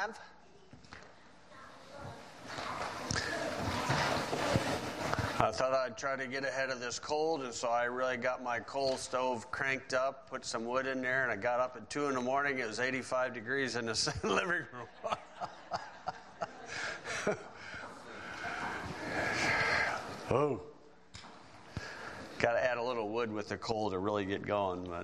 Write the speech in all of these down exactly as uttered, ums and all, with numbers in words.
five. I thought I'd try to get ahead of this cold, and so I really got my coal stove cranked up, put some wood in there, and I got up at two in the morning. It was eighty-five degrees in the living room. Oh. Got to add a little wood with the coal to really get going. But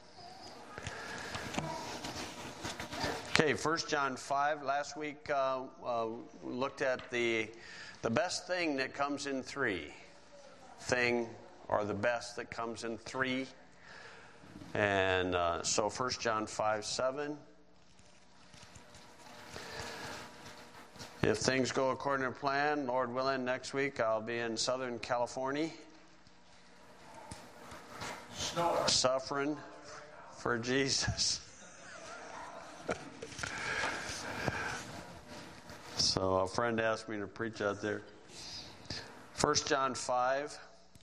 okay, First John five. Last week uh, uh, we looked at the the best thing that comes in three. Thing or the best that comes in three. And uh, so First John five seven. If things go according to plan, Lord willing, next week I'll be in Southern California. Snore. Suffering for Jesus. So a friend asked me to preach out there. First John five.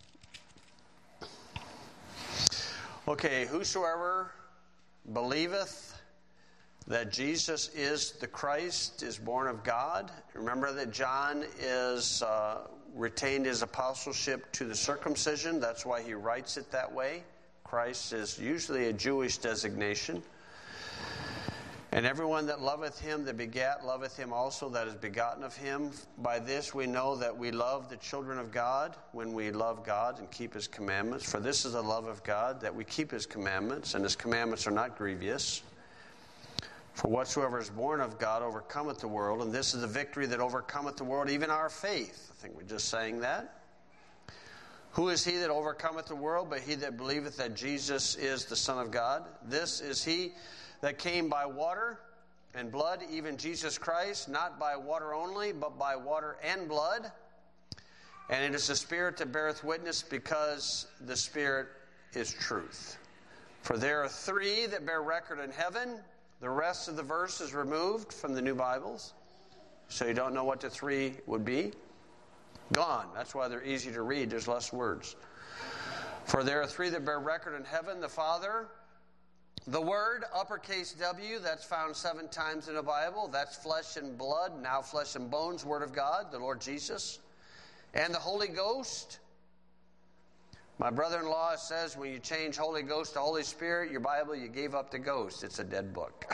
Okay, whosoever believeth that Jesus is the Christ is born of God. Remember that John is uh, retained his apostleship to the circumcision. That's why he writes it that way. Christ is usually a Jewish designation. And everyone that loveth him that begat loveth him also that is begotten of him. By this we know that we love the children of God, when we love God and keep his commandments. For this is the love of God, that we keep his commandments, and his commandments are not grievous. For whatsoever is born of God overcometh the world, and this is the victory that overcometh the world, even our faith. I think we just sang that. Who is he that overcometh the world, but he that believeth that Jesus is the Son of God? This is he that came by water and blood, even Jesus Christ, not by water only, but by water and blood. And it is the Spirit that beareth witness, because the Spirit is truth. For there are three that bear record in heaven. The rest of the verse is removed from the new Bibles, so you don't know what the three would be. Gone. That's why they're easy to read. There's less words. For there are three that bear record in heaven: the Father, the Word, uppercase W, that's found seven times in the Bible. That's flesh and blood, now flesh and bones, Word of God, the Lord Jesus. And the Holy Ghost. My brother-in-law says when you change Holy Ghost to Holy Spirit, your Bible, you gave up the ghost. It's a dead book.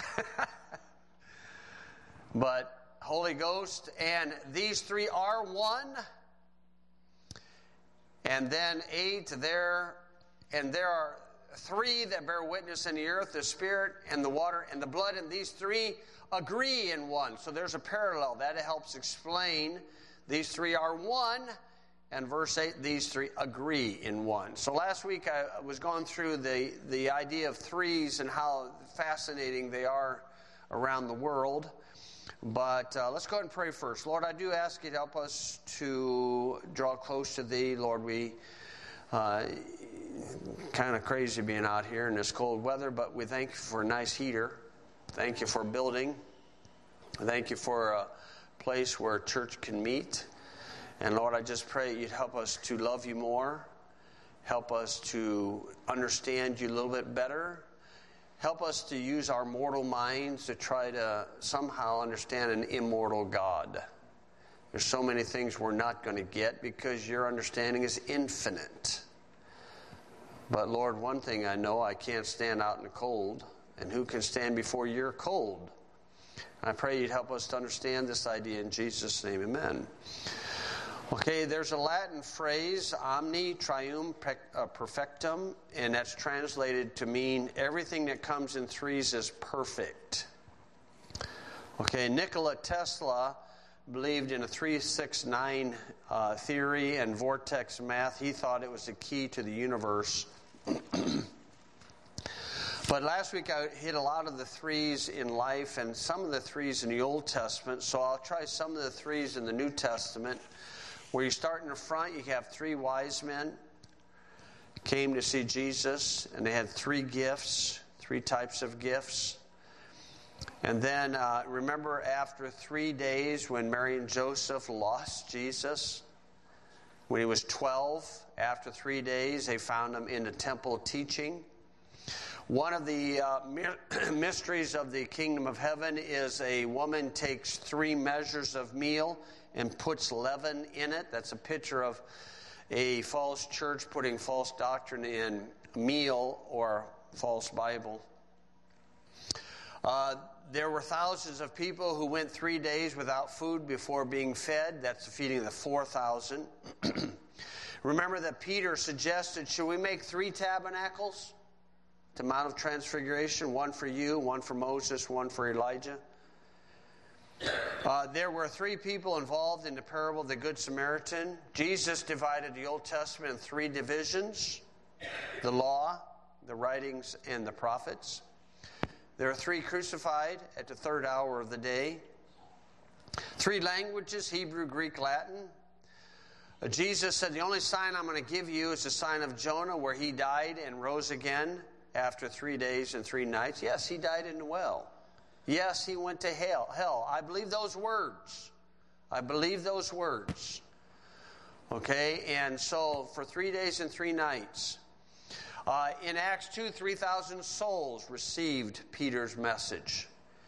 But Holy Ghost, and these three are one. And then eight, there, and there are three that bear witness in the earth: the Spirit and the water and the blood, and these three agree in one. So there's a parallel. That helps explain these three are one. And verse eight, these three agree in one. So last week I was going through the, the idea of threes and how fascinating they are around the world. But uh, let's go ahead and pray first. Lord, I do ask you to help us to draw close to thee. Lord, we uh, kind of crazy being out here in this cold weather, but we thank you for a nice heater. Thank you for building. Thank you for a place where a church can meet. And Lord, I just pray you'd help us to love you more. Help us to understand you a little bit better. Help us to use our mortal minds to try to somehow understand an immortal God. There's so many things we're not going to get because your understanding is infinite. But Lord, one thing I know, I can't stand out in the cold. And who can stand before your cold? I pray you'd help us to understand this idea in Jesus' name, amen. Okay, there's a Latin phrase, omni trium perfectum, and that's translated to mean everything that comes in threes is perfect. Okay, Nikola Tesla believed in a three six nine uh, theory and vortex math. He thought it was the key to the universe. But last week I hit a lot of the threes in life and some of the threes in the Old Testament, so I'll try some of the threes in the New Testament. Where you start in the front, you have three wise men came to see Jesus, and they had three gifts, three types of gifts. And then uh, remember after three days when Mary and Joseph lost Jesus, when he was twelve, after three days they found him in the temple teaching. One of the uh, mysteries of the kingdom of heaven is a woman takes three measures of meal and puts leaven in it. That's a picture of a false church putting false doctrine in meal or false Bible. Uh, there were thousands of people who went three days without food before being fed. That's the feeding of the four thousand. Remember that Peter suggested, should we make three tabernacles? The Mount of Transfiguration, one for you, one for Moses, one for Elijah. Uh, there were three people involved in the parable of the Good Samaritan. Jesus divided the Old Testament in three divisions: the law, the writings, and the prophets. There are three crucified at the third hour of the day. Three languages: Hebrew, Greek, Latin. Uh, Jesus said, the only sign I'm going to give you is the sign of Jonah, where he died and rose again after three days and three nights. Yes, he died in the well. Yes, he went to hell. Hell, I believe those words. I believe those words. Okay, and so for three days and three nights. Uh, in Acts two, three thousand souls received Peter's message.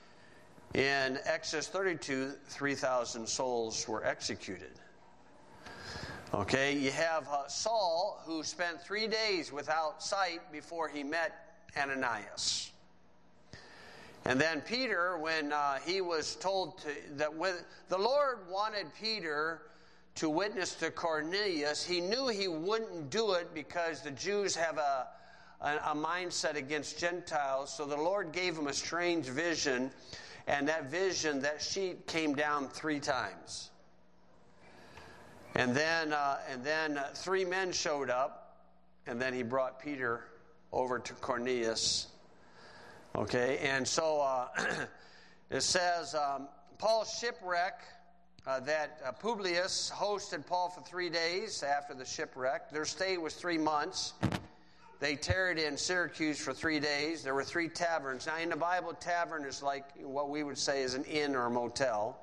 In Exodus thirty-two, three thousand souls were executed. Okay, you have uh, Saul, who spent three days without sight before he met Ananias. And then Peter, when uh, he was told to, that with, the Lord wanted Peter to witness to Cornelius, he knew he wouldn't do it because the Jews have a, a, a mindset against Gentiles. So the Lord gave him a strange vision, and that vision, that sheet came down three times. And then, uh, and then uh, three men showed up, and then he brought Peter over to Cornelius. Okay, and so uh, it says, um, Paul's shipwreck, uh, that uh, Publius hosted Paul for three days after the shipwreck. Their stay was three months. They tarried in Syracuse for three days. There were three taverns. Now, in the Bible, tavern is like what we would say is an inn or a motel.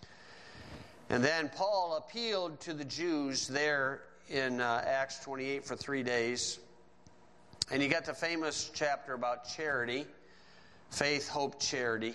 And then Paul appealed to the Jews there in uh, Acts twenty-eight for three days. And you got the famous chapter about charity, faith, hope, charity.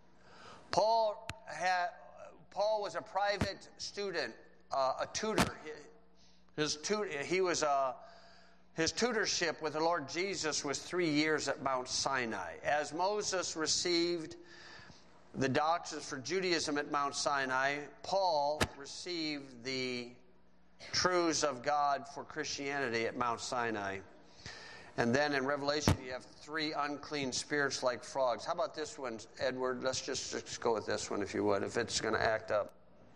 Paul had, Paul was a private student, uh, a tutor. His tutor, he was a, his tutorship with the Lord Jesus was three years at Mount Sinai. As Moses received the doctrines for Judaism at Mount Sinai, Paul received the truths of God for Christianity at Mount Sinai. And then in Revelation, you have three unclean spirits like frogs. How about this one, Edward? Let's just, just go with this one, if you would, if it's going to act up.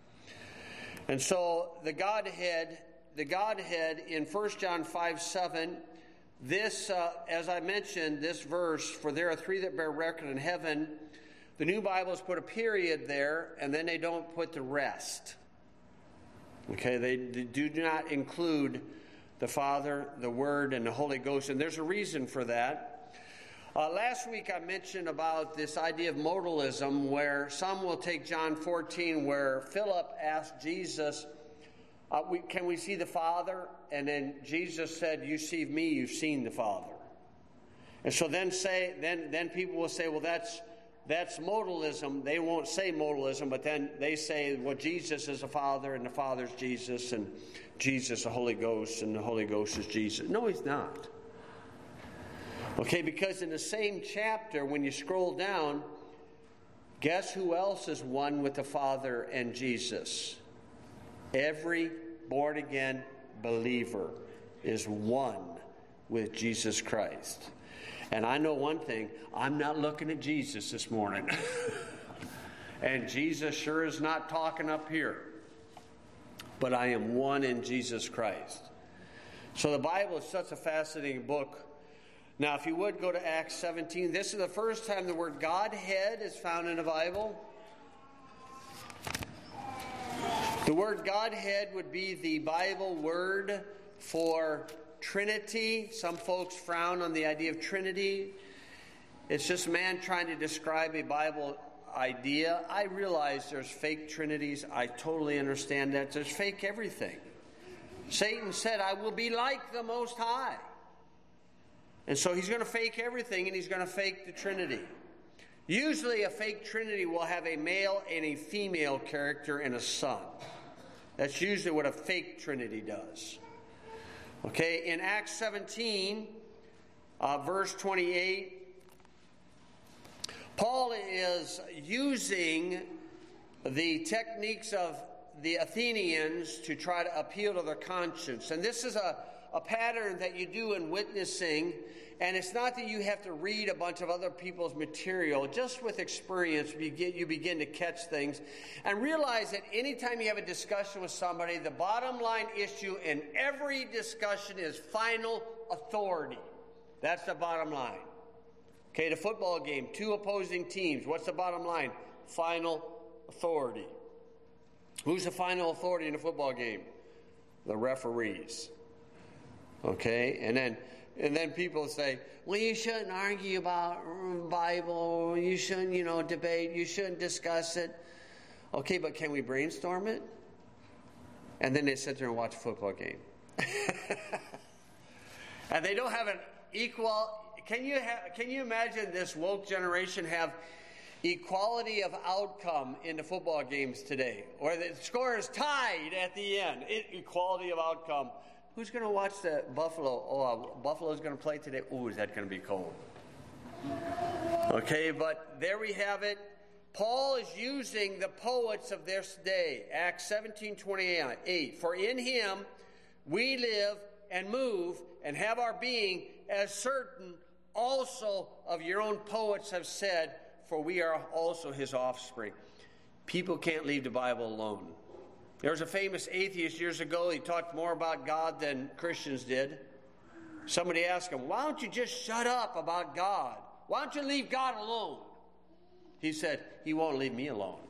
And so the Godhead, the Godhead in First John five seven, this, uh, as I mentioned, this verse, for there are three that bear record in heaven. The New Bibles put a period there, and then they don't put the rest. Okay, they, they do not include the Father, the Word, and the Holy Ghost, and there's a reason for that. Uh, last week I mentioned about this idea of modalism, where some will take John fourteen, where Philip asked Jesus, uh, we, can we see the Father? And then Jesus said, you see me, you've seen the Father. And so then say, then, then people will say, well, that's That's modalism. They won't say modalism, but then they say, well, Jesus is the Father, and the Father's Jesus, and Jesus the Holy Ghost, and the Holy Ghost is Jesus. No, he's not. Okay, because in the same chapter, when you scroll down, guess who else is one with the Father and Jesus? Every born-again believer is one with Jesus Christ. And I know one thing, I'm not looking at Jesus this morning. And Jesus sure is not talking up here. But I am one in Jesus Christ. So the Bible is such a fascinating book. Now, if you would go to Acts seventeen, this is the first time the word Godhead is found in the Bible. The word Godhead would be the Bible word for Trinity. Some folks frown on the idea of Trinity. It's just man trying to describe a Bible idea. I realize there's fake Trinities. I totally understand that. There's fake everything. Satan said, I will be like the Most High. And so he's going to fake everything, and he's going to fake the Trinity. Usually a fake Trinity will have a male and a female character and a son. That's usually what a fake Trinity does. Okay, in Acts seventeen, uh, verse twenty-eight, Paul is using the techniques of the Athenians to try to appeal to their conscience. And this is a, a pattern that you do in witnessing. And it's not that you have to read a bunch of other people's material. Just with experience, you, get, you begin to catch things. And realize that anytime you have a discussion with somebody, the bottom line issue in every discussion is final authority. That's the bottom line. Okay, the football game, two opposing teams. What's the bottom line? Final authority. Who's the final authority in a football game? The referees. Okay, and then and then people say, well, you shouldn't argue about Bible. You shouldn't, you know, debate. You shouldn't discuss it. Okay, but can we brainstorm it? And then they sit there and watch a football game. And they don't have an equal. Can you ha- can you imagine this woke generation have equality of outcome in the football games today, or the score is tied at the end? It, equality of outcome. Who's going to watch the Buffalo? Oh, uh, Buffalo's going to play today. Ooh, is that going to be cold? Okay, but there we have it. Paul is using the poets of this day. Acts seventeen twenty-eight. For in him we live and move and have our being, as certain also of your own poets have said, for we are also his offspring. People can't leave the Bible alone. There was a famous atheist years ago. He talked more about God than Christians did. Somebody asked him, why don't you just shut up about God? Why don't you leave God alone? He said, he won't leave me alone.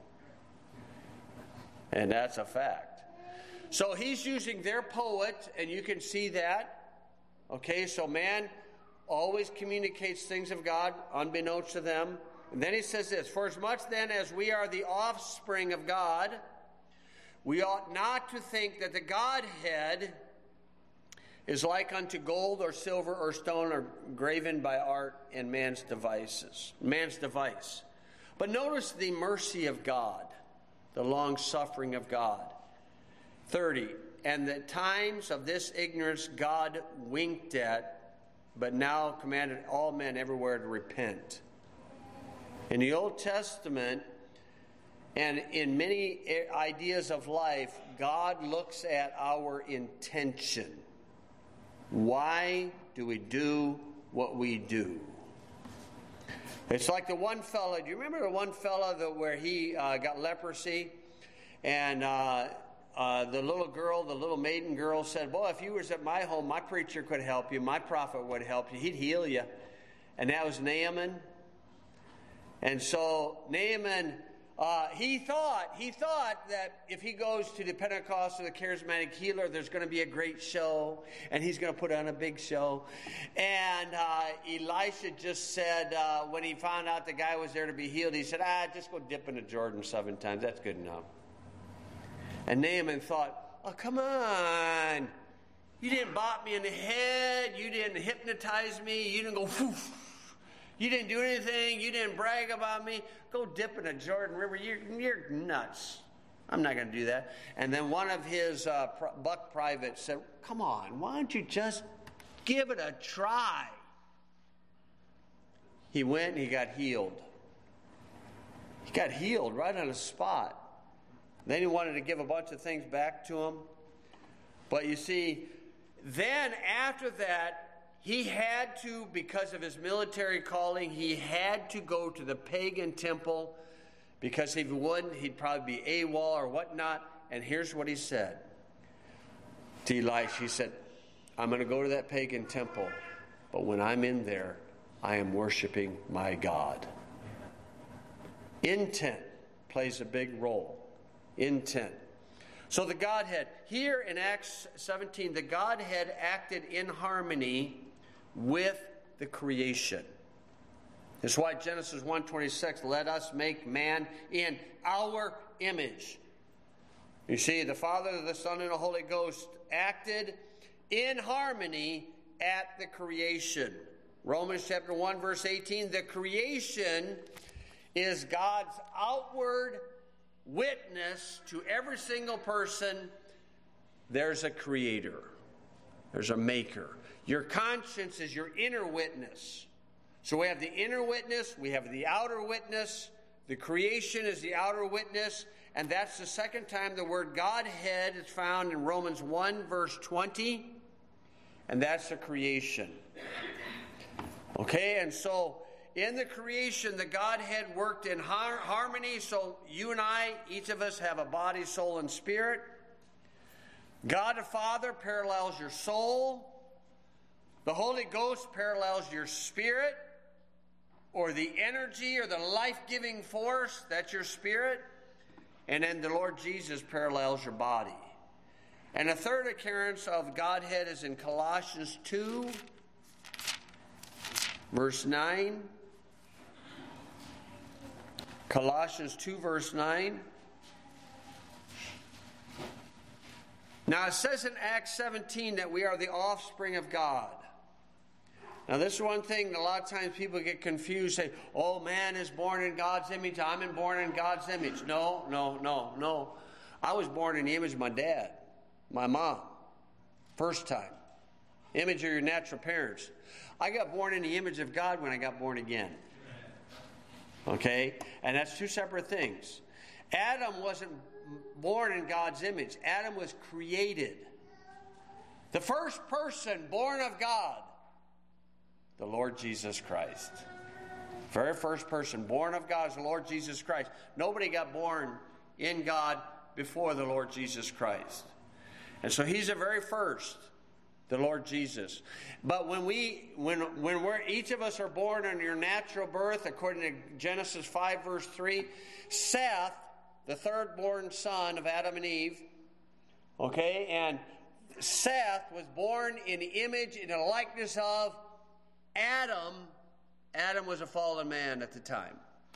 And that's a fact. So he's using their poet, and you can see that. Okay, so man always communicates things of God unbeknownst to them. And then he says this, for as much then as we are the offspring of God, we ought not to think that the Godhead is like unto gold or silver or stone or graven by art and man's devices, man's device. But notice the mercy of God, the long suffering of God. thirty, and the times of this ignorance God winked at, but now commanded all men everywhere to repent. In the Old Testament, and in many ideas of life, God looks at our intention. Why do we do what we do? It's like the one fella, do you remember the one fella that where he uh, got leprosy? And uh, uh, the little girl, the little maiden girl said, boy, if you was at my home, my preacher could help you, my prophet would help you, he'd heal you. And that was Naaman. And so Naaman, uh, he thought, he thought that if he goes to the Pentecost or the charismatic healer, there's going to be a great show, and he's going to put on a big show. And uh, Elisha just said, uh, when he found out the guy was there to be healed, he said, ah, just go dip in the Jordan seven times. That's good enough. And Naaman thought, oh, come on. You didn't bop me in the head. You didn't hypnotize me. You didn't go, whoosh. You didn't do anything. You didn't brag about me. Go dip in the Jordan River. You're, you're nuts. I'm not going to do that. And then one of his uh, buck privates said, come on, why don't you just give it a try? He went and he got healed. He got healed right on the spot. Then he wanted to give a bunch of things back to him. But you see, then after that, he had to, because of his military calling, he had to go to the pagan temple, because if he wouldn't, he'd probably be AWOL or whatnot. And here's what he said to Elisha. He said, I'm going to go to that pagan temple, but when I'm in there, I am worshiping my God. Intent plays a big role. Intent. So the Godhead, here in Acts seventeen, the Godhead acted in harmony with the creation. That's why Genesis one twenty-six, let us make man in our image. You see, the Father, the Son, and the Holy Ghost acted in harmony at the creation. Romans chapter one, verse eighteen, the creation is God's outward witness to every single person. There's a creator. There's a maker. Your conscience is your inner witness. So we have the inner witness, we have the outer witness. The creation is the outer witness, and that's the second time the word Godhead is found in Romans one, verse twenty, and that's the creation. Okay, and so in the creation, the Godhead worked in har- harmony, so you and I, each of us have a body, soul, and spirit. God the Father parallels your soul. The Holy Ghost parallels your spirit, or the energy or the life-giving force, that's your spirit. And then the Lord Jesus parallels your body. And a third occurrence of Godhead is in Colossians two, verse nine. Colossians two, verse nine. Now it says in Acts seventeen that we are the offspring of God. Now this is one thing, a lot of times people get confused, say, oh, man is born in God's image, I'm born in God's image. No, no, no, no. I was born in the image of my dad, my mom, first time. Image of your natural parents. I got born in the image of God when I got born again. Okay? And that's two separate things. Adam wasn't born in God's image. Adam was created. The first person born of God, the Lord Jesus Christ. Very first person born of God is the Lord Jesus Christ. Nobody got born in God before the Lord Jesus Christ. And so he's the very first, the Lord Jesus. But when we, when when we're each of us are born in your natural birth, according to Genesis five, verse three, Seth, the third born son of Adam and Eve, okay, and Seth was born in the image, in the likeness of Adam. Adam was a fallen man at the time.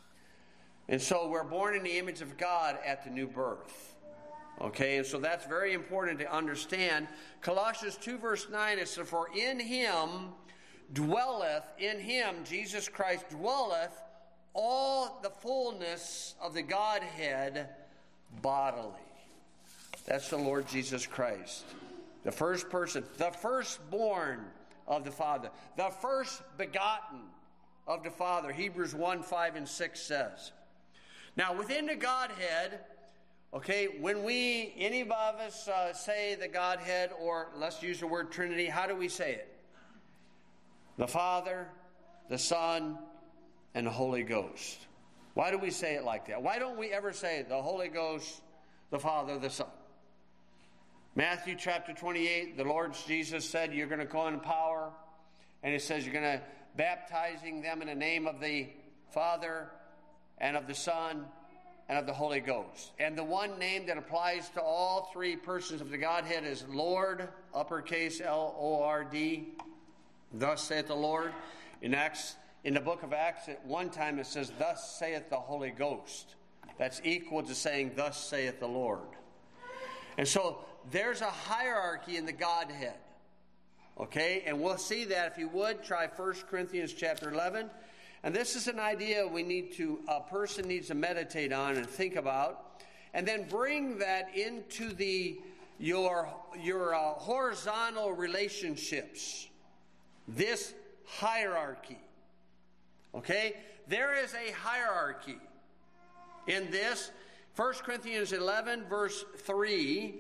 And so we're born in the image of God at the new birth. Okay, and so that's very important to understand. Colossians two, verse nine, it says, for in him dwelleth, in him, Jesus Christ dwelleth, all the fullness of the Godhead bodily. That's the Lord Jesus Christ. The first person, the firstborn of the Father, the first begotten of the Father. Hebrews one, five, and six says. Now, within the Godhead, okay, when we, any of us uh, say the Godhead, or let's use the word Trinity, how do we say it? The Father, the Son, and the Holy Ghost. Why do we say it like that? Why don't we ever say the Holy Ghost, the Father, the Son? Matthew chapter twenty-eight, the Lord Jesus said, you're going to go in power. And it says you're going to baptizing them in the name of the Father and of the Son and of the Holy Ghost. And the one name that applies to all three persons of the Godhead is Lord, uppercase L O R D. Thus saith the Lord. In Acts, in the book of Acts, at one time it says, thus saith the Holy Ghost. That's equal to saying, thus saith the Lord. And so there's a hierarchy in the Godhead. Okay, and we'll see that. If you would, try First Corinthians chapter eleven. And this is an idea we need to, a person needs to meditate on and think about, and then bring that into the your your uh, horizontal relationships. This hierarchy. Okay, there is a hierarchy in this. First Corinthians eleven, verse three.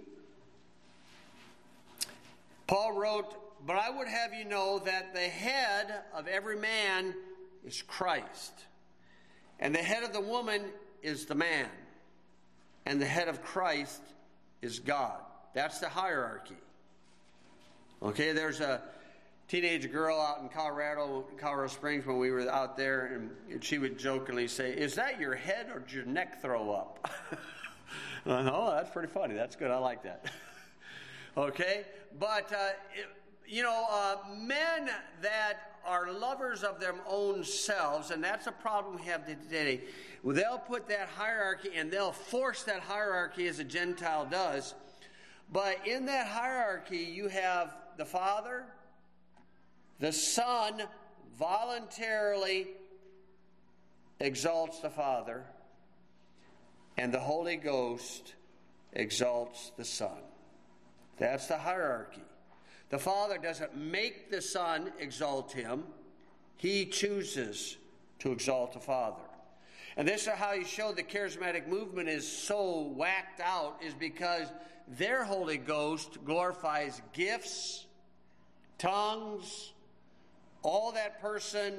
Paul wrote, but I would have you know that the head of every man is Christ, and the head of the woman is the man, and the head of Christ is God. That's the hierarchy. Okay, there's a teenage girl out in Colorado, Colorado Springs, when we were out there, and she would jokingly say, is that your head or did your neck throw up? Oh, that's pretty funny. That's good. I like that. Okay, but uh, it, you know, uh, men that are lovers of their own selves, and that's a problem we have today. They'll put that hierarchy, and they'll force that hierarchy as a Gentile does. But in that hierarchy, you have the Father, the Son, voluntarily exalts the Father, and the Holy Ghost exalts the Son. That's the hierarchy. The Father doesn't make the Son exalt him. He chooses to exalt the Father. And this is how you show the charismatic movement is so whacked out, is because their Holy Ghost glorifies gifts, tongues, all that person.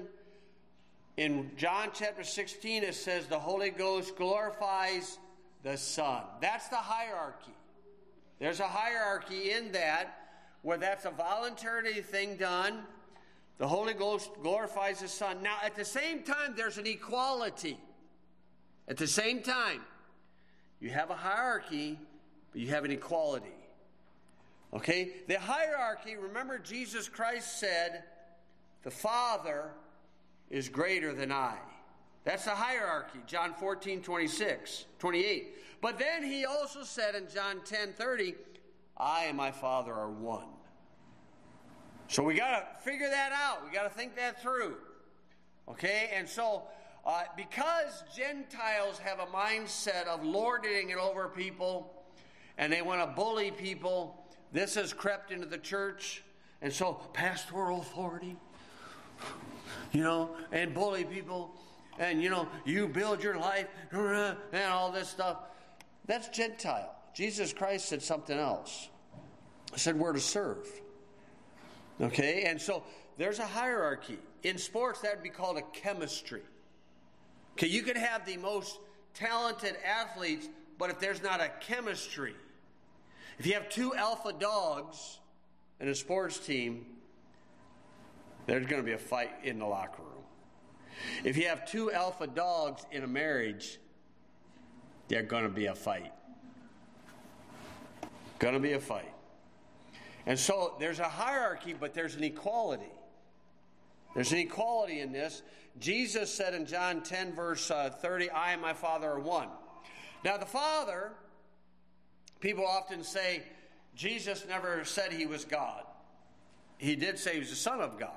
In John chapter sixteen, it says the Holy Ghost glorifies the Son. That's the hierarchy. There's a hierarchy in that, where that's a voluntary thing done. The Holy Ghost glorifies the Son. Now, at the same time, there's an equality. At the same time, you have a hierarchy, but you have an equality. Okay? The hierarchy, remember Jesus Christ said, the Father is greater than I. That's the hierarchy, John fourteen, twenty-six, twenty-eight. But then he also said in John ten, thirty, I and my Father are one. So we got to figure that out. We got to think that through. Okay? And so, uh, because Gentiles have a mindset of lording it over people, and they want to bully people, this has crept into the church. And so, pastoral authority, you know, and bully people, and, you know, you build your life, and all this stuff. That's Gentile. Jesus Christ said something else. He said we're to serve. Okay, and so there's a hierarchy. In sports, that would be called a chemistry. Okay, you can have the most talented athletes, but if there's not a chemistry, if you have two alpha dogs in a sports team, there's going to be a fight in the locker room. If you have two alpha dogs in a marriage, there's going to be a fight. Going to be a fight. And so there's a hierarchy, but there's an equality. There's an equality in this. Jesus said in John ten, verse uh, thirty, I and my Father are one. Now the Father, people often say, Jesus never said he was God. He did say he was the Son of God.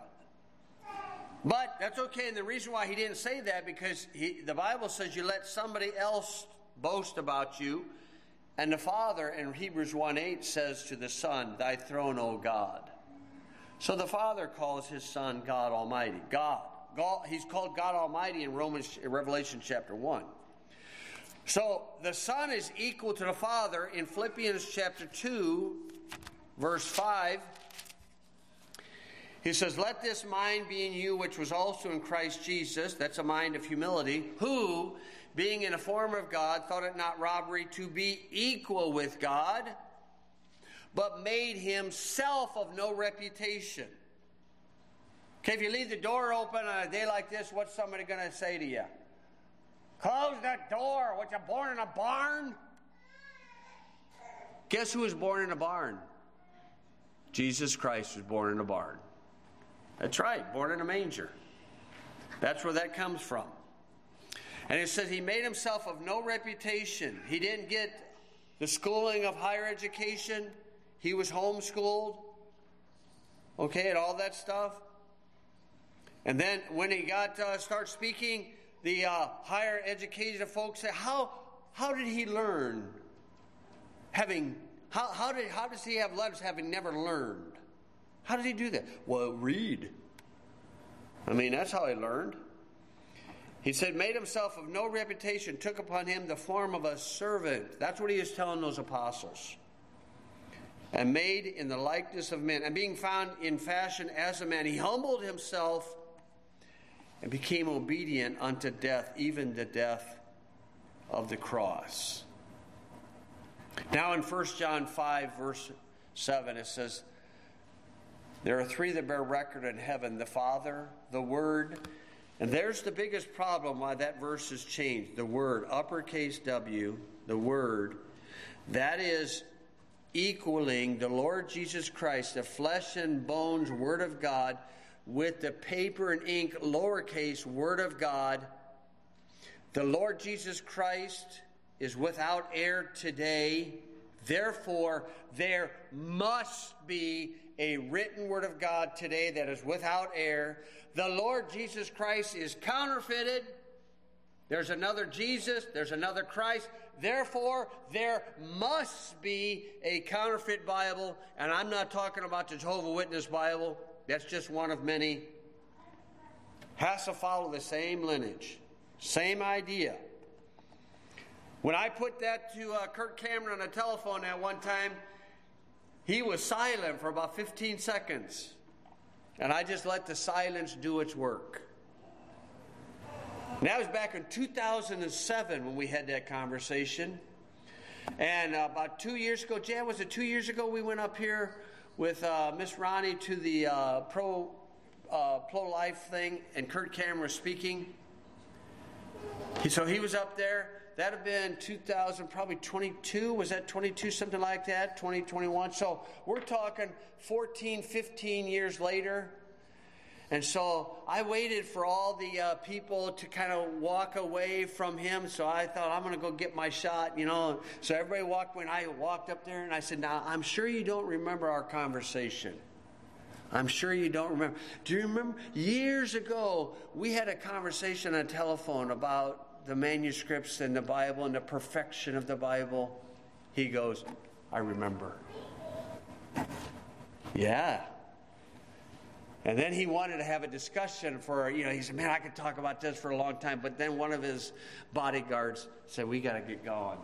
But that's okay, and the reason why he didn't say that, because he, the Bible says you let somebody else boast about you. And the Father in Hebrews one eight says to the Son, thy throne, O God. So the Father calls his Son God Almighty. God. God. He's called God Almighty in Romans, in Revelation chapter one. So the Son is equal to the Father in Philippians chapter two, verse five. He says, let this mind be in you, which was also in Christ Jesus. That's a mind of humility. Who, being in a form of God, thought it not robbery to be equal with God, but made himself of no reputation. Okay, if you leave the door open on a day like this, what's somebody going to say to you? Close that door. What, you born in a barn? Guess who was born in a barn? Jesus Christ was born in a barn. That's right, born in a manger. That's where that comes from. And it says he made himself of no reputation. He didn't get the schooling of higher education. He was homeschooled. Okay, and all that stuff. And then when he got uh, start speaking, the uh, higher educated folks say, how how did he learn? Having how how did how does he have letters having never learned? How did he do that? Well, read. I mean, that's how he learned. He said, made himself of no reputation, took upon him the form of a servant. That's what he is telling those apostles. And made in the likeness of men. And being found in fashion as a man, he humbled himself and became obedient unto death, even the death of the cross. Now in First John five, verse seven, it says, there are three that bear record in heaven, the Father, the Word, and there's the biggest problem why that verse has changed. The Word, uppercase W, the Word, that is equaling the Lord Jesus Christ, the flesh and bones Word of God, with the paper and ink, lowercase, Word of God. The Lord Jesus Christ is without error today. Therefore, there must be a written word of God today that is without error. The Lord Jesus Christ is counterfeited. There's another Jesus. There's another Christ. Therefore, there must be a counterfeit Bible. And I'm not talking about the Jehovah's Witness Bible. That's just one of many. Has to follow the same lineage. Same idea. When I put that to uh, Kirk Cameron on the telephone at one time, he was silent for about fifteen seconds. And I just let the silence do its work. And that was back in two thousand seven when we had that conversation. And uh, about two years ago, Jan, was it two years ago we went up here with uh, Miss Ronnie to the uh, pro, uh, pro-life thing, and Kurt Cameron was speaking. He, so he was up there. That had been two thousand, probably twenty-two. Was that twenty-two, something like that? twenty twenty-one. So we're talking fourteen, fifteen years later. And so I waited for all the uh, people to kind of walk away from him. So I thought, I'm going to go get my shot, you know. So everybody walked when I walked up there, and I said, now, I'm sure you don't remember our conversation. I'm sure you don't remember. Do you remember? Years ago, we had a conversation on the telephone about the manuscripts and the Bible and the perfection of the Bible. He goes, I remember. Yeah. And then he wanted to have a discussion for, you know, he said, man, I could talk about this for a long time. But then one of his bodyguards said, we got to get going.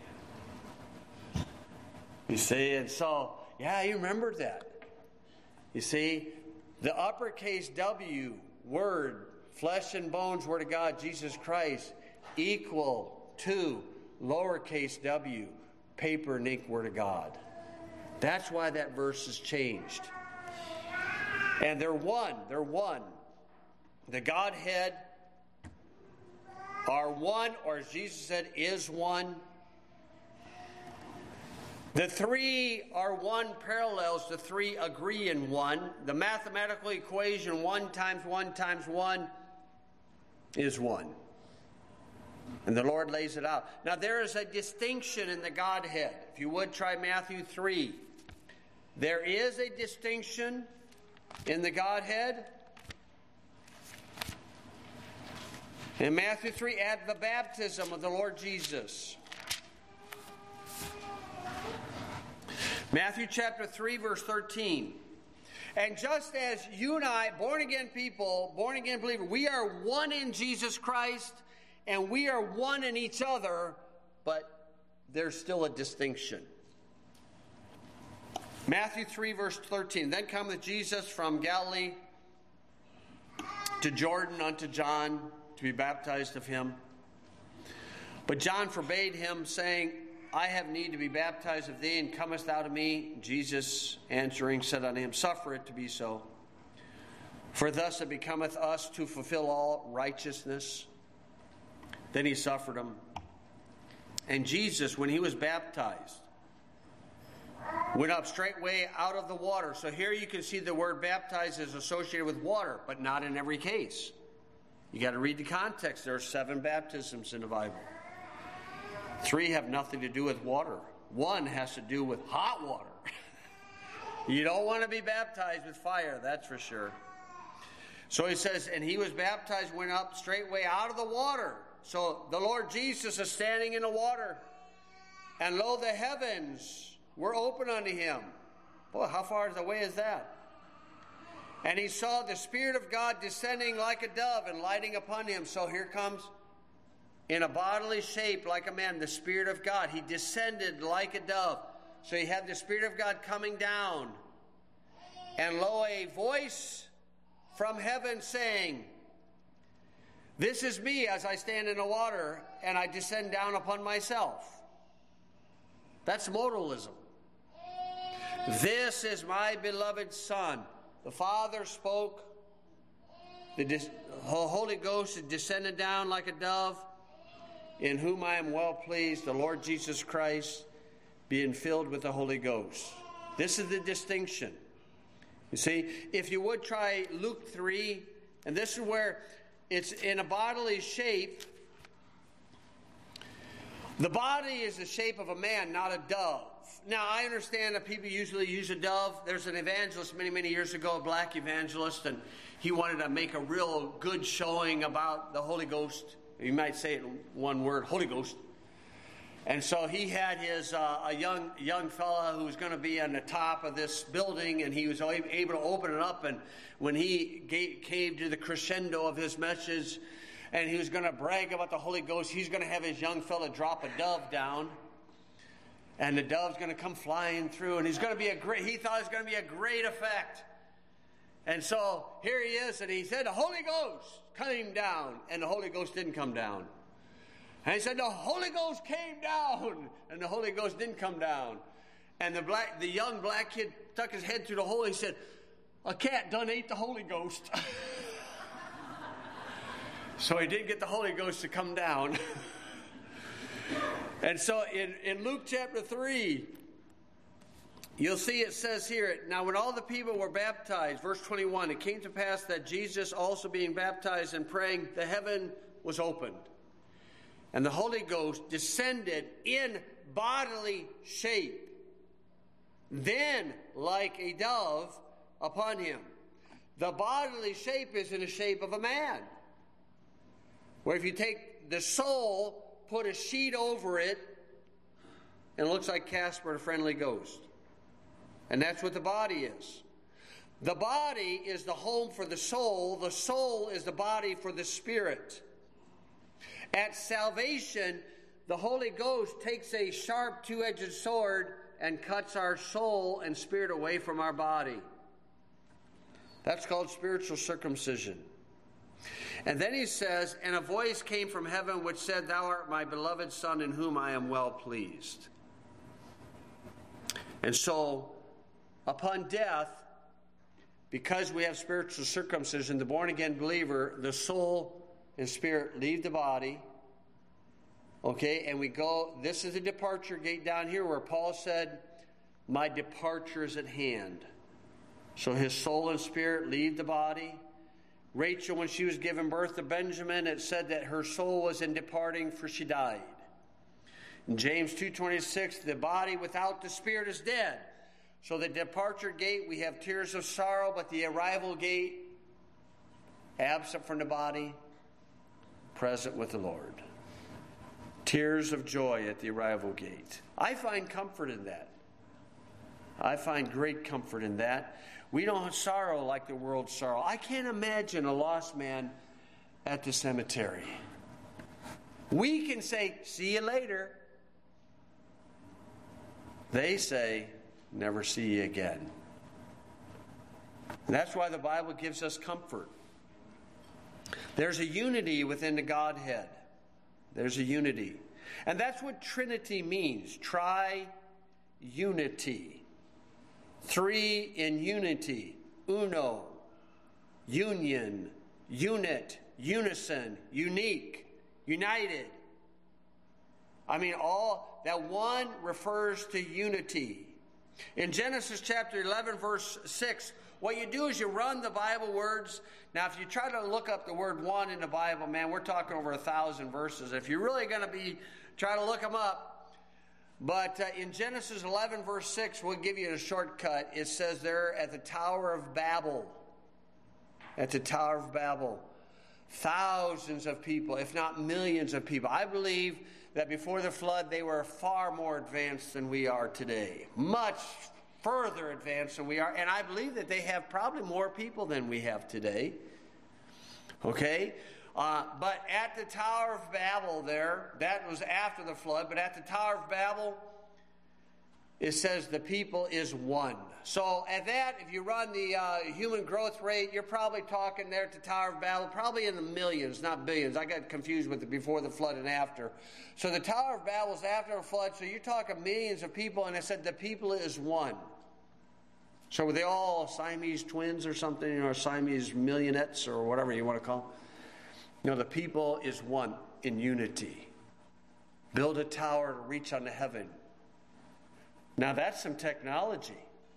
You see, and so, yeah, he remembered that. You see, the uppercase W, word, flesh and bones, word of God, Jesus Christ, equal to lowercase w, paper and ink, word of God. That's why that verse has changed. And they're one. They're one. The Godhead are one, or as Jesus said, is one. The three are one parallels. The three agree in one. The mathematical equation, one times one times one, is one. And the Lord lays it out. Now there is a distinction in the Godhead. If you would, try Matthew three. There is a distinction in the Godhead. In Matthew three, at the baptism of the Lord Jesus. Matthew chapter three, verse thirteen. And just as you and I, born again people, born again believers, we are one in Jesus Christ, and we are one in each other, but there's still a distinction. Matthew three, verse thirteen. Then cometh Jesus from Galilee to Jordan unto John to be baptized of him. But John forbade him, saying, I have need to be baptized of thee, and comest thou to me? Jesus answering said unto him, suffer it to be so. For thus it becometh us to fulfill all righteousness. Then he suffered him. And Jesus, when he was baptized, went up straightway out of the water. So here you can see the word baptized is associated with water, but not in every case. You got to read the context. There are seven baptisms in the Bible. Three have nothing to do with water. One has to do with hot water. You don't want to be baptized with fire, that's for sure. So he says, and he was baptized, went up straightway out of the water. So the Lord Jesus is standing in the water. And lo, the heavens were open unto him. Boy, how far away is that? And he saw the Spirit of God descending like a dove and lighting upon him. So here comes, in a bodily shape like a man, the Spirit of God. He descended like a dove. So you have the Spirit of God coming down. And lo, a voice from heaven saying, this is me as I stand in the water and I descend down upon myself. That's modalism. This is my beloved Son. The Father spoke. The Holy Ghost descended down like a dove, in whom I am well pleased, the Lord Jesus Christ, being filled with the Holy Ghost. This is the distinction. You see, if you would try Luke three, and this is where it's in a bodily shape. The body is the shape of a man, not a dove. now I understand that people usually use a dove. There's an evangelist many, many years ago, a black evangelist, and he wanted to make a real good showing about the Holy Ghost. You might say it in one word, Holy Ghost. And so he had his uh, a young young fella who was going to be on the top of this building, and he was able to open it up. And when he gave, came to the crescendo of his message, and he was going to brag about the Holy Ghost, he's going to have his young fella drop a dove down, and the dove's going to come flying through, and he's going to be a great. He thought it was going to be a great effect. And so here he is, and he said, "The Holy Ghost came down," and the Holy Ghost didn't come down. And he said, "The Holy Ghost came down," and the Holy Ghost didn't come down. And the black, the young black kid stuck his head through the hole. He said, "A cat done ate the Holy Ghost." So he didn't get the Holy Ghost to come down. And so in, in Luke chapter three, you'll see it says here, "Now when all the people were baptized," verse twenty-one, "it came to pass that Jesus also being baptized and praying, the heaven was opened. And the Holy Ghost descended in bodily shape, then like a dove upon him." The bodily shape is in the shape of a man. Where if you take the soul, put a sheet over it, and it looks like Casper the Friendly Ghost. And that's what the body is. The body is the home for the soul. The soul is the body for the spirit. At salvation, the Holy Ghost takes a sharp two-edged sword and cuts our soul and spirit away from our body. That's called spiritual circumcision. And then he says, "And a voice came from heaven which said, 'Thou art my beloved Son, in whom I am well pleased.'" And so, upon death, because we have spiritual circumcision, the born-again believer, the soul and spirit leave the body. Okay, and we go, this is the departure gate down here where Paul said, "My departure is at hand." So his soul and spirit leave the body. Rachel, when she was giving birth to Benjamin, it said that her soul was in departing, for she died. In James two twenty-six, the body without the spirit is dead. So the departure gate, we have tears of sorrow, but the arrival gate, absent from the body, present with the Lord. Tears of joy at the arrival gate. I find comfort in that. I find great comfort in that. We don't sorrow like the world sorrow. I can't imagine a lost man at the cemetery. We can say, "See you later." They say, "Never see you again." And that's why the Bible gives us comfort. There's a unity within the Godhead. There's a unity. And that's what Trinity means. Tri-unity. Three in unity. Uno. Union. Unit. Unison. Unique. United. I mean, all that one refers to unity. In Genesis chapter eleven, verse six, what you do is you run the Bible words. Now, if you try to look up the word "one" in the Bible, man, we're talking over a thousand verses. If you're really going to be, try to look them up. But uh, in Genesis eleven, verse six, we'll give you a shortcut. It says there at the Tower of Babel, at the Tower of Babel, thousands of people, if not millions of people. I believe that before the flood, they were far more advanced than we are today. Much further advanced than we are. And I believe that they have probably more people than we have today. Okay? Uh, but at the Tower of Babel there, that was after the flood, but at the Tower of Babel, it says the people is one. So at that, if you run the uh, human growth rate, you're probably talking there at the Tower of Babel, probably in the millions, not billions. I got confused with the before the flood and after. So the Tower of Babel is after the flood, so you're talking millions of people, and it said the people is one. So were they all Siamese twins or something, or Siamese millionettes or whatever you want to call them? No, the people is one in unity. Build a tower to reach unto heaven. Now that's some technology.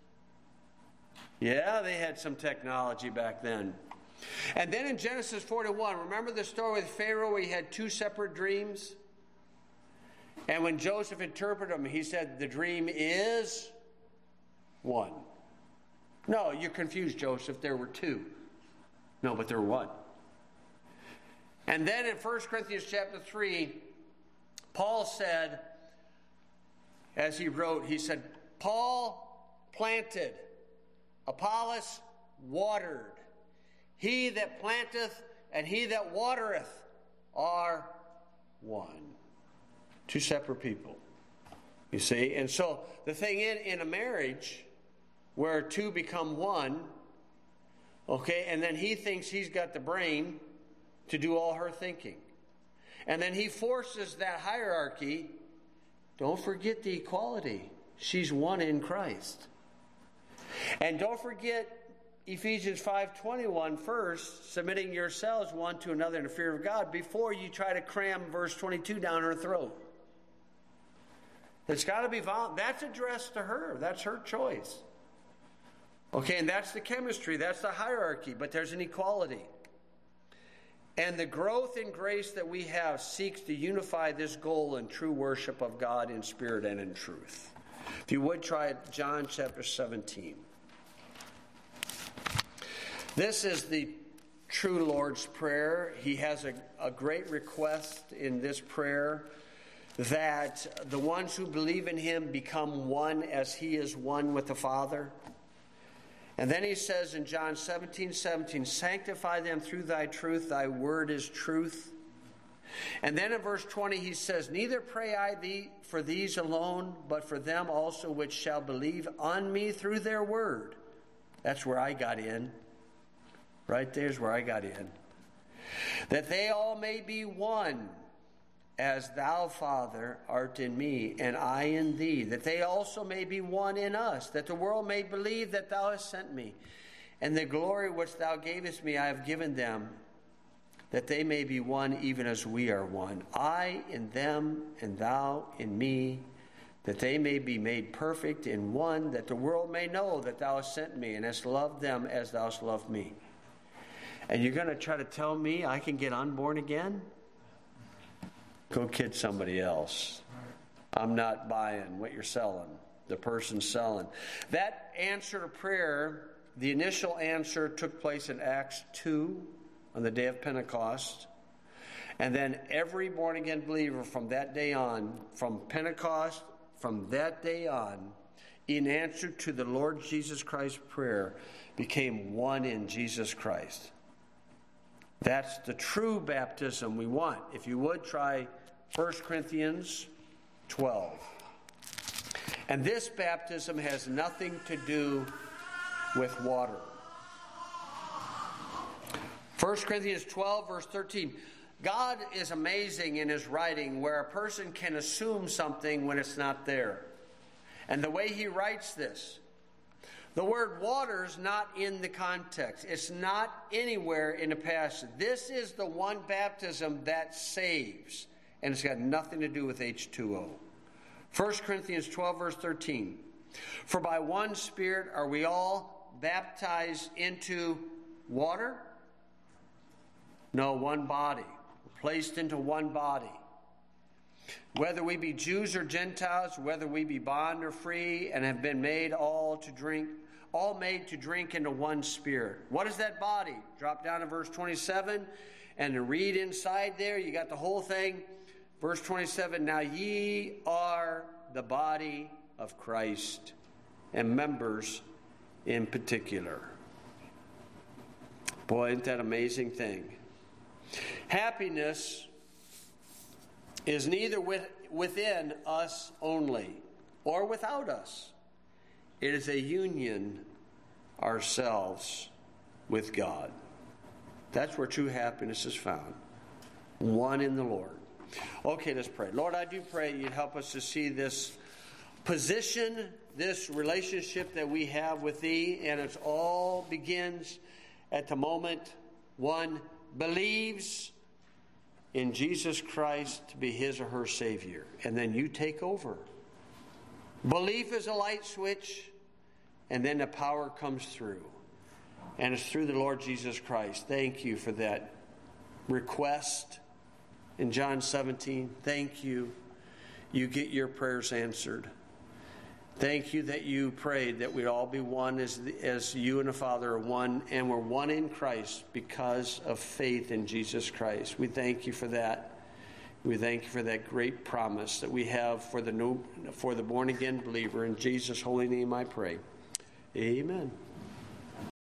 Yeah, they had some technology back then. And then in Genesis forty-one, remember the story with Pharaoh where he had two separate dreams? And when Joseph interpreted them, he said, the dream is one. No, you're confused, Joseph. There were two. No, but there were one. And then in First Corinthians chapter three, Paul said, as he wrote, he said, Paul planted, Apollos watered. He that planteth and he that watereth are one. Two separate people. You see? And so the thing in, in a marriage where two become one, okay, and then he thinks he's got the brain to do all her thinking. And then he forces that hierarchy. Don't forget the equality. She's one in Christ. And don't forget Ephesians five twenty-one first, submitting yourselves one to another in the fear of God before you try to cram verse twenty-two down her throat. It's got to be vol- that's addressed to her. That's her choice. Okay, and that's the chemistry. That's the hierarchy. But there's an equality. And the growth in grace that we have seeks to unify this goal in true worship of God in spirit and in truth. If you would try it, John chapter seventeen. This is the true Lord's Prayer. He has a, a great request in this prayer that the ones who believe in him become one as he is one with the Father. And then he says in John seventeen seventeen, sanctify them through thy truth, thy word is truth. And then in verse twenty he says, neither pray I thee for these alone, but for them also which shall believe on me through their word. That's where I got in. Right there's where I got in. That they all may be one, as thou, Father, art in me, and I in thee, that they also may be one in us, that the world may believe that thou hast sent me. And the glory which thou gavest me I have given them, that they may be one even as we are one. I in them, and thou in me, that they may be made perfect in one, that the world may know that thou hast sent me, and hast loved them as thou hast loved me. And you're going to try to tell me I can get unborn again? Go kid somebody else. I'm not buying what you're selling. The person's selling. That answer to prayer, the initial answer took place in Acts two on the day of Pentecost. And then every born-again believer from that day on, from Pentecost, from that day on, in answer to the Lord Jesus Christ's prayer, became one in Jesus Christ. That's the true baptism we want. If you would, try First Corinthians twelve. And this baptism has nothing to do with water. First Corinthians twelve, verse thirteen. God is amazing in his writing where a person can assume something when it's not there. And the way he writes this, the word water is not in the context. It's not anywhere in the passage. This is the one baptism that saves. And it's got nothing to do with H two O. First Corinthians twelve, verse thirteen. For by one Spirit are we all baptized into water? No, one body. We're placed into one body. Whether we be Jews or Gentiles, whether we be bond or free, and have been made all to drink, all made to drink into one Spirit. What is that body? Drop down to verse twenty-seven and read inside there. You got the whole thing. Verse twenty-seven, now ye are the body of Christ, and members in particular. Boy, isn't that an amazing thing? Happiness is neither with, within us only, or without us. It is a union ourselves with God. That's where true happiness is found. One in the Lord. Okay, let's pray. Lord, I do pray you'd help us to see this position, this relationship that we have with thee, and it all begins at the moment one believes in Jesus Christ to be his or her Savior, and then you take over. Belief is a light switch, and then the power comes through, and it's through the Lord Jesus Christ. Thank you for that request in John seventeen. Thank you you get your prayers answered. Thank you that you prayed that we'd all be one as, as you and the Father are one, and we're one in Christ because of faith in Jesus Christ. We thank you for that. We thank you for that great promise that we have for the new, for the born-again believer. In Jesus' holy name I pray. Amen.